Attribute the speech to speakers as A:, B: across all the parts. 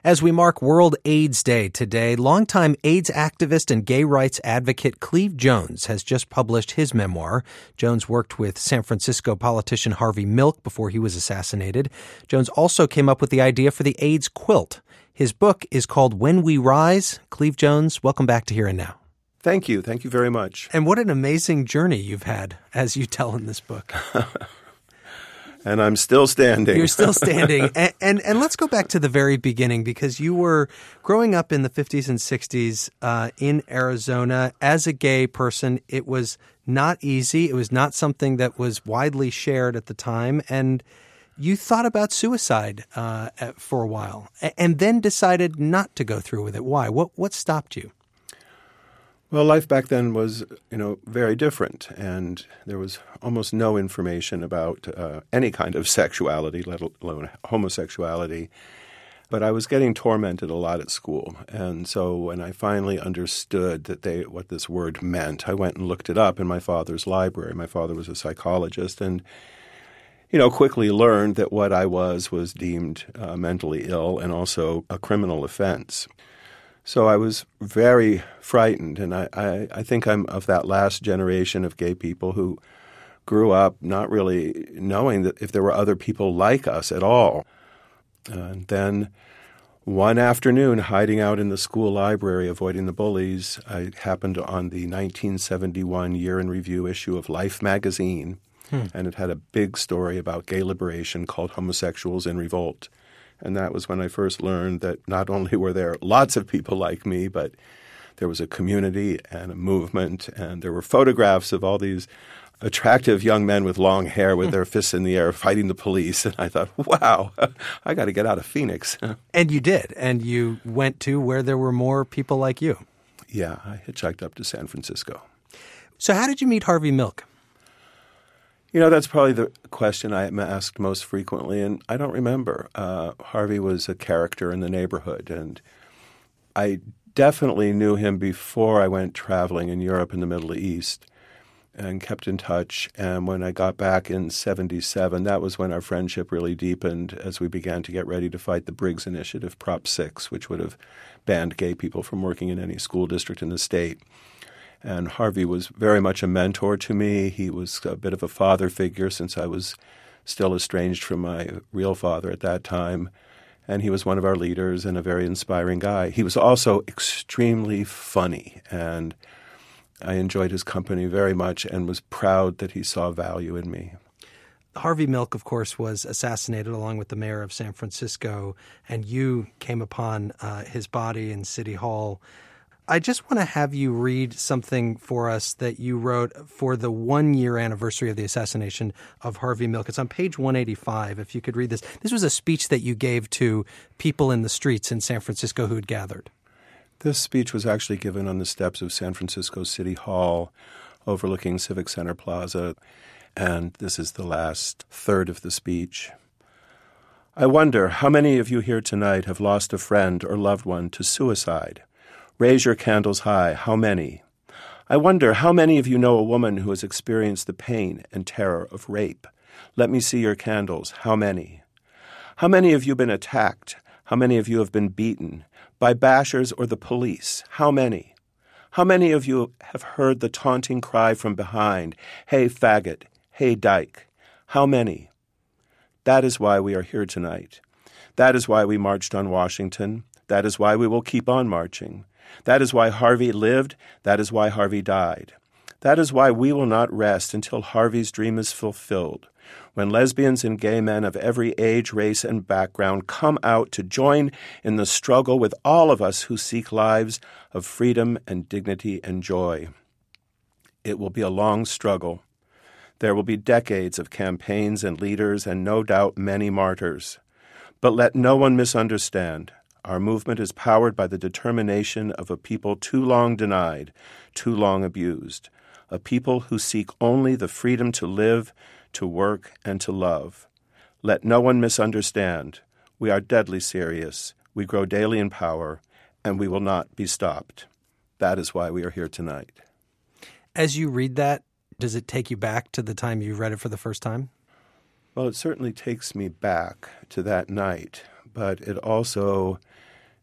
A: As we mark World AIDS Day today, longtime AIDS activist and gay rights advocate Cleve Jones has just published his memoir. Jones worked with San Francisco politician Harvey Milk before he was assassinated. Jones also came up with the idea for the AIDS quilt. His book is called When We Rise. Cleve Jones, welcome back to Here and Now.
B: Thank you. Thank you very much.
A: And what an amazing journey you've had, as you tell in this book.
B: And I'm still standing.
A: You're still standing. And let's go back to the very beginning, because you were growing up in the 50s and 60s in Arizona as a gay person. It was not easy. It was not something that was widely shared at the time. And you thought about suicide for a while and then decided not to go through with it. Why? What stopped you?
B: Well, life back then was, very different, and there was almost no information about any kind of sexuality, let alone homosexuality. But I was getting tormented a lot at school, and so when I finally understood what this word meant, I went and looked it up in my father's library. My father was a psychologist, and quickly learned that what I was deemed mentally ill and also a criminal offense. So I was very frightened, and I think I'm of that last generation of gay people who grew up not really knowing that if there were other people like us at all. And then one afternoon, hiding out in the school library, avoiding the bullies, I happened on the 1971 Year in Review issue of Life magazine, and it had a big story about gay liberation called Homosexuals in Revolt. And that was when I first learned that not only were there lots of people like me, but there was a community and a movement, and there were photographs of all these attractive young men with long hair with their fists in the air fighting the police. And I thought, wow, I got to get out of Phoenix.
A: And you did. And you went to where there were more people like you.
B: Yeah, I hitchhiked up to San Francisco.
A: So how did you meet Harvey Milk?
B: That's probably the question I am asked most frequently, and I don't remember. Harvey was a character in the neighborhood, and I definitely knew him before I went traveling in Europe and the Middle East and kept in touch. And when I got back in 1977, that was when our friendship really deepened as we began to get ready to fight the Briggs Initiative, Prop 6, which would have banned gay people from working in any school district in the state. And Harvey was very much a mentor to me. He was a bit of a father figure since I was still estranged from my real father at that time. And he was one of our leaders and a very inspiring guy. He was also extremely funny, and I enjoyed his company very much and was proud that he saw value in me.
A: Harvey Milk, of course, was assassinated along with the mayor of San Francisco, and you came upon his body in City Hall. I just want to have you read something for us that you wrote for the 1-year anniversary of the assassination of Harvey Milk. It's on page 185, if you could read this. This was a speech that you gave to people in the streets in San Francisco who had gathered.
B: This speech was actually given on the steps of San Francisco City Hall overlooking Civic Center Plaza, and this is the last third of the speech. I wonder how many of you here tonight have lost a friend or loved one to suicide. Raise your candles high. How many? I wonder how many of you know a woman who has experienced the pain and terror of rape. Let me see your candles. How many? How many of you have been attacked? How many of you have been beaten? By bashers or the police? How many? How many of you have heard the taunting cry from behind, "Hey, faggot! Hey, dyke!" How many? That is why we are here tonight. That is why we marched on Washington. That is why we will keep on marching. That is why Harvey lived. That is why Harvey died. That is why we will not rest until Harvey's dream is fulfilled, when lesbians and gay men of every age, race, and background come out to join in the struggle with all of us who seek lives of freedom and dignity and joy. It will be a long struggle. There will be decades of campaigns and leaders and no doubt many martyrs. But let no one misunderstand. Our movement is powered by the determination of a people too long denied, too long abused, a people who seek only the freedom to live, to work, and to love. Let no one misunderstand. We are deadly serious. We grow daily in power, and we will not be stopped. That is why we are here tonight.
A: As you read that, does it take you back to the time you read it for the first time?
B: Well, it certainly takes me back to that night, but it also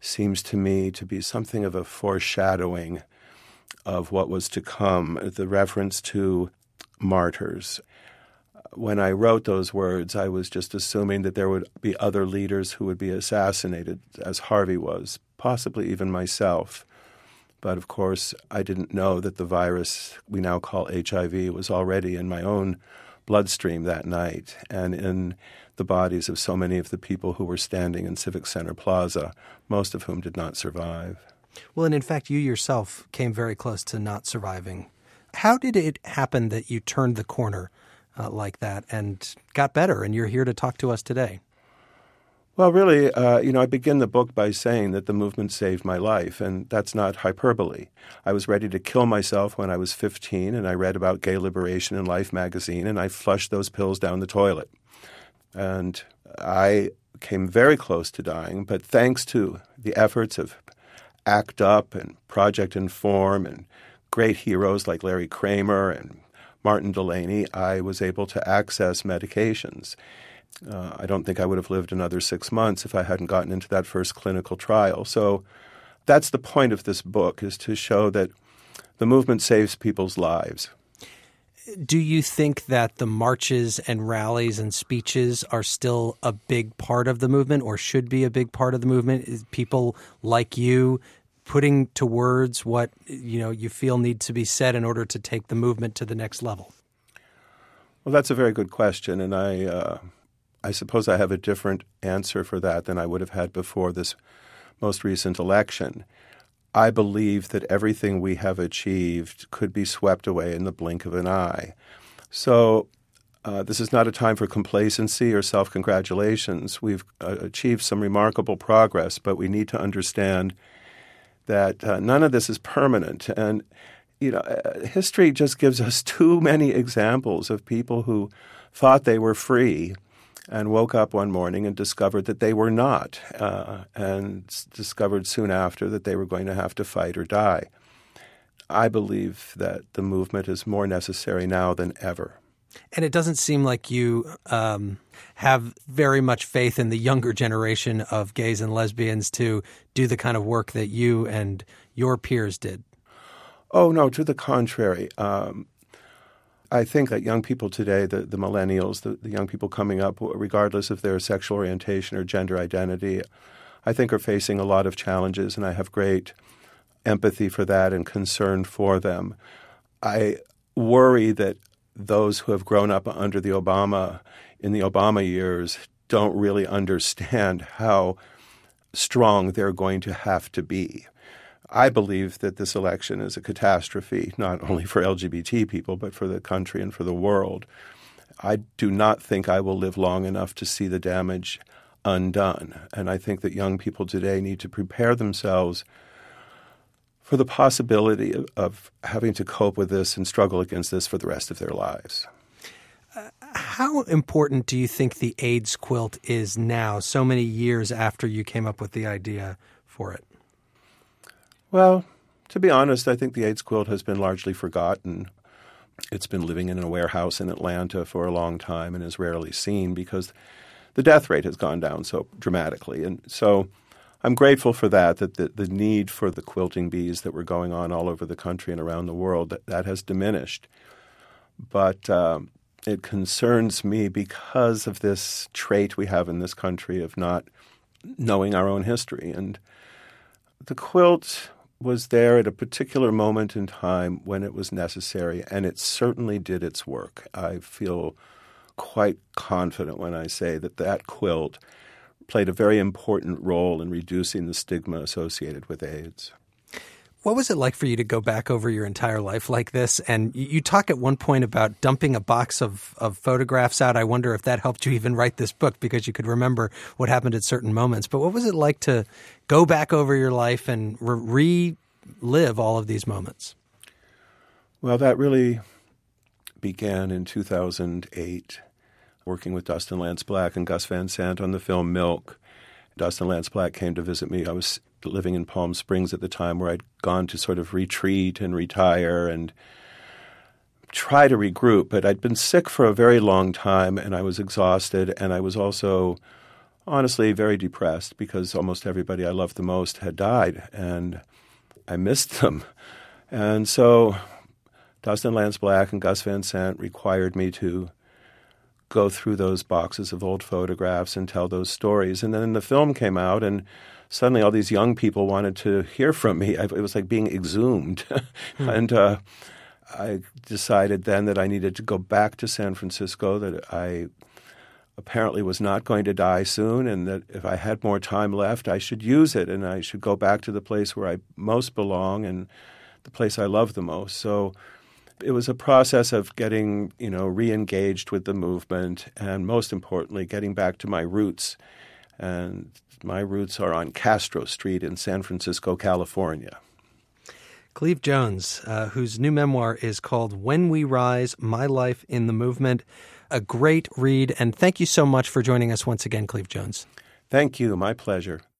B: seems to me to be something of a foreshadowing of what was to come, the reference to martyrs. When I wrote those words, I was just assuming that there would be other leaders who would be assassinated, as Harvey was, possibly even myself. But of course, I didn't know that the virus we now call HIV was already in my own bloodstream that night and in the bodies of so many of the people who were standing in Civic Center Plaza, most of whom did not survive.
A: Well, and in fact, you yourself came very close to not surviving. How did it happen that you turned the corner like that and got better, and you're here to talk to us today?
B: Well, really, I begin the book by saying that the movement saved my life, and that's not hyperbole. I was ready to kill myself when I was 15, and I read about gay liberation in Life magazine, and I flushed those pills down the toilet. And I came very close to dying, but thanks to the efforts of ACT UP and Project Inform and great heroes like Larry Kramer and Martin Delaney, I was able to access medications. I don't think I would have lived another 6 months if I hadn't gotten into that first clinical trial. So that's the point of this book, is to show that the movement saves people's lives.
A: Do you think that the marches and rallies and speeches are still a big part of the movement, or should be a big part of the movement? Is people like you putting to words what you feel needs to be said in order to take the movement to the next level?
B: Well, that's a very good question, and I suppose I have a different answer for that than I would have had before this most recent election. I believe that everything we have achieved could be swept away in the blink of an eye. So this is not a time for complacency or self-congratulations. We've achieved some remarkable progress, but we need to understand that none of this is permanent. And history just gives us too many examples of people who thought they were free and woke up one morning and discovered that they were not, and discovered soon after that they were going to have to fight or die. I believe that the movement is more necessary now than ever.
A: And it doesn't seem like you have very much faith in the younger generation of gays and lesbians to do the kind of work that you and your peers did.
B: Oh, no, to the contrary. I think that young people today, the millennials, the young people coming up, regardless of their sexual orientation or gender identity, I think are facing a lot of challenges, and I have great empathy for that and concern for them. I worry that those who have grown up in the Obama years don't really understand how strong they're going to have to be. I believe that this election is a catastrophe, not only for LGBT people, but for the country and for the world. I do not think I will live long enough to see the damage undone. And I think that young people today need to prepare themselves for the possibility of having to cope with this and struggle against this for the rest of their lives.
A: How important do you think the AIDS quilt is now, so many years after you came up with the idea for it?
B: Well, to be honest, I think the AIDS quilt has been largely forgotten. It's been living in a warehouse in Atlanta for a long time and is rarely seen because the death rate has gone down so dramatically. And so I'm grateful for that the need for the quilting bees that were going on all over the country and around the world, that has diminished. But it concerns me because of this trait we have in this country of not knowing our own history. And the quilt was there at a particular moment in time when it was necessary, and it certainly did its work. I feel quite confident when I say that quilt played a very important role in reducing the stigma associated with AIDS.
A: What was it like for you to go back over your entire life like this? And you talk at one point about dumping a box of photographs out. I wonder if that helped you even write this book because you could remember what happened at certain moments. But what was it like to go back over your life and relive all of these moments?
B: Well, that really began in 2008, working with Dustin Lance Black and Gus Van Sant on the film Milk. Dustin Lance Black came to visit me. I was living in Palm Springs at the time, where I'd gone to sort of retreat and retire and try to regroup. But I'd been sick for a very long time, and I was exhausted, and I was also honestly very depressed because almost everybody I loved the most had died, and I missed them. And so Dustin Lance Black and Gus Van Sant required me to go through those boxes of old photographs and tell those stories. And then the film came out, and suddenly all these young people wanted to hear from me. It was like being exhumed. And I decided then that I needed to go back to San Francisco, that I apparently was not going to die soon, and that if I had more time left, I should use it, and I should go back to the place where I most belong and the place I love the most. So it was a process of getting, re-engaged with the movement, and most importantly, getting back to my roots. And my roots are on Castro Street in San Francisco, California.
A: Cleve Jones, whose new memoir is called When We Rise, My Life in the Movement. A great read, and thank you so much for joining us once again, Cleve Jones.
B: Thank you. My pleasure.